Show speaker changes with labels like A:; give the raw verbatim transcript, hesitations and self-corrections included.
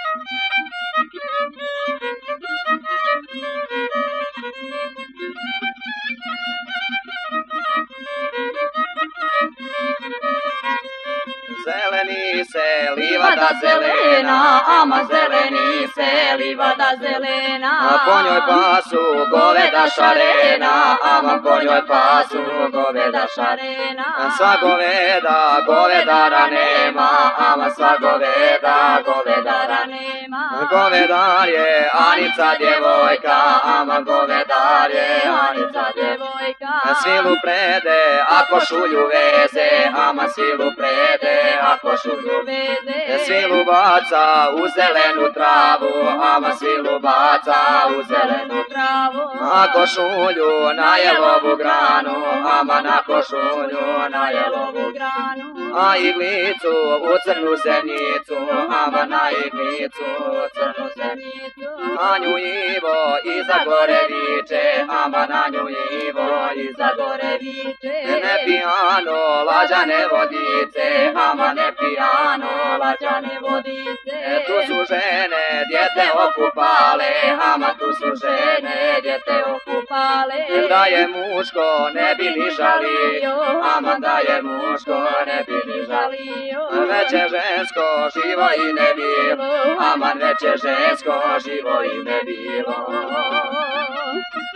A: Zeleni se livada zelena, ama zeleni se livada zelena. Po njoj pasu goveda šarena, ama po njoj pasu goveda šarena. Sva goveda govedara nema, ama sva goveda govedara nema. Govedar je Anica djevojka, ama govedar je Anica djevojka. Svilu prede, ako šulju veze, ama svilu prede, ako šulju veze. Svilu baca u zelenu travu, ama svilu baca u zelenu travu. Ako šulju na jelovu granu, ama na košulju na jelovu granu. A iglicu u crnu zemljicu, ama na iglicu u crnu zemljicu. A nju Ivo iza gore viče, ama na nju Ivo iza gore viče. Ne pijano lađane vodice, ama ne pijano lađane vodice. Tu su žene, djete okupale, ama tu su žene, djete okupale. Da je muško ne bi ni žalio, ama da je muško ne bi ni žalio. Veće žensko živo i ne bilo, ama veće žensko živo i ne bilo.